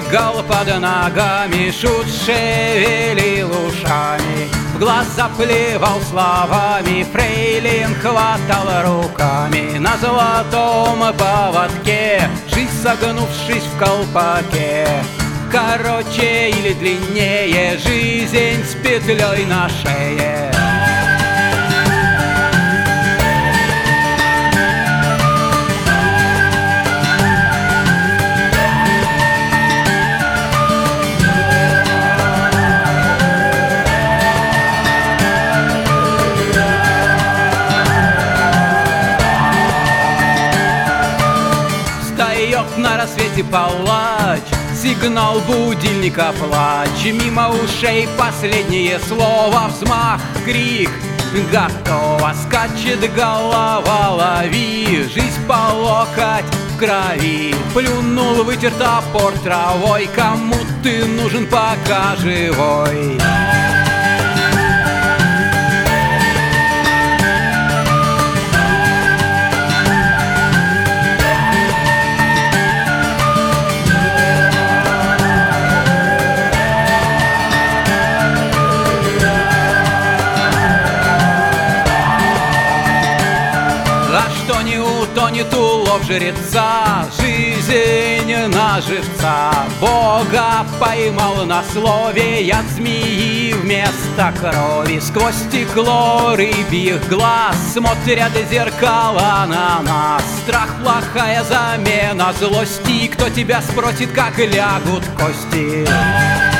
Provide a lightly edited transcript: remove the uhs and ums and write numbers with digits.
прыгал под ногами, шут шевелил ушами, в глаза плевал словами, фрейлин хватал руками на золотом поводке, жизнь согнувшись в колпаке. Короче или длиннее, жизнь с петлей на шее. Встает на рассвете палач, сигнал будильника плач, мимо ушей последнее слово, взмах, крик, готово, скачет голова, лови, жизнь по локоть в крови. Плюнул, вытер топор травой, кому ты нужен, пока живой? А что не утонет улов жреца, жизнь на живца. Бога поймал на слове, яд змеи вместо крови. Сквозь стекло рыбьих глаз смотрят зеркала на нас. Страх — плохая замена злости, кто тебя спросит, как лягут кости?